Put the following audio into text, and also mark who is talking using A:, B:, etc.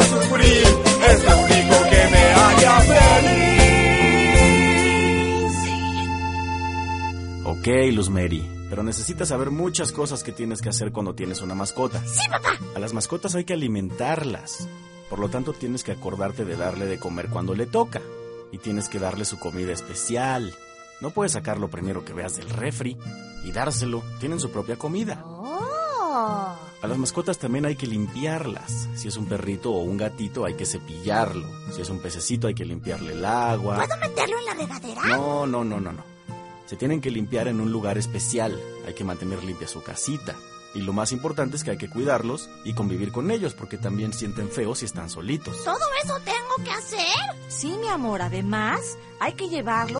A: sufrir, es lo único que me haría feliz.
B: Ok, Luz Mary, pero necesitas saber muchas cosas que tienes que hacer cuando tienes una mascota.
C: Sí, papá.
B: A las mascotas hay que alimentarlas. Por lo tanto, tienes que acordarte de darle de comer cuando le toca. Y tienes que darle su comida especial. No puedes sacar lo primero que veas del refri y dárselo. Tienen su propia comida.
C: Oh.
B: A las mascotas también hay que limpiarlas. Si es un perrito o un gatito, hay que cepillarlo. Si es un pececito, hay que limpiarle el agua.
C: ¿Puedo meterlo en la regadera?
B: No. Se tienen que limpiar en un lugar especial. Hay que mantener limpia su casita. Y lo más importante es que hay que cuidarlos y convivir con ellos, porque también sienten feo si están solitos.
C: ¿Todo eso tengo que hacer?
D: Sí, mi amor, además hay que llevarlo